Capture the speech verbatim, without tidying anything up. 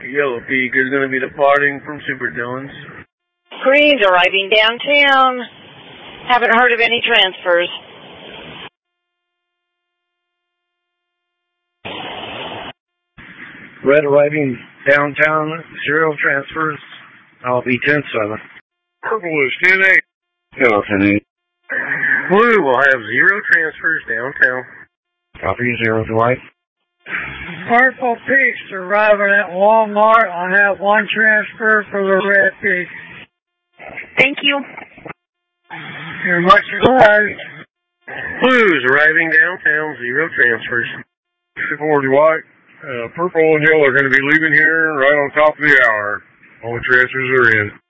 Yellow Peak is going to be departing from Super Dillon's. Green's arriving downtown. Haven't heard of any transfers. Red arriving downtown, zero transfers. I'll be ten seven. Purple is ten eight. Hello, ten eight. Blue will have zero transfers downtown. Copy, zero to white. Purple Peaks arriving at Walmart. I have one transfer for the Red Peak. Thank you. You're much obliged. Blue's arriving downtown, zero transfers. four to white. Uh, purple and yellow are going to be leaving here right on top of the hour. All the transfers are in.